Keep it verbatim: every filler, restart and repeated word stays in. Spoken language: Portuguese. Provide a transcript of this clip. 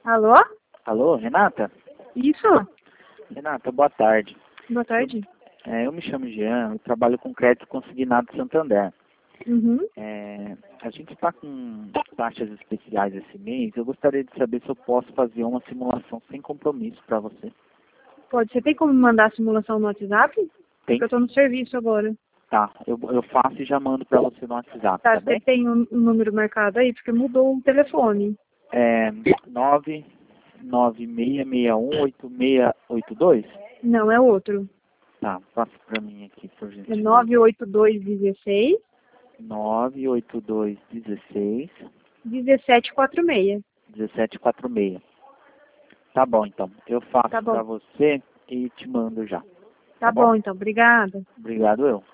Alô? Alô, Renata? Isso? Renata, boa tarde. Boa tarde. É, eu me chamo Jean, eu trabalho com crédito consignado Santander. Uhum. É, a gente está com taxas especiais esse mês. Eu gostaria de saber se eu posso fazer uma simulação sem compromisso para você. Pode. Você tem como me mandar a simulação no WhatsApp? Tem? Porque eu estou no serviço agora. Tá, eu, eu faço e já mando para você no WhatsApp, Tá, tá você bem? tem um, um número marcado aí? Porque mudou o telefone. É nove nove seis seis um oito seis oito dois? Não, é outro. Tá, passa para mim aqui, por É gentileza. nove oito dois um seis, nove oito dois um seis um sete quatro seis. um sete quatro seis. Tá bom, então. Eu faço Tá para bom. você e te mando já. Tá Tá bom? bom, então. Obrigada. Obrigado eu.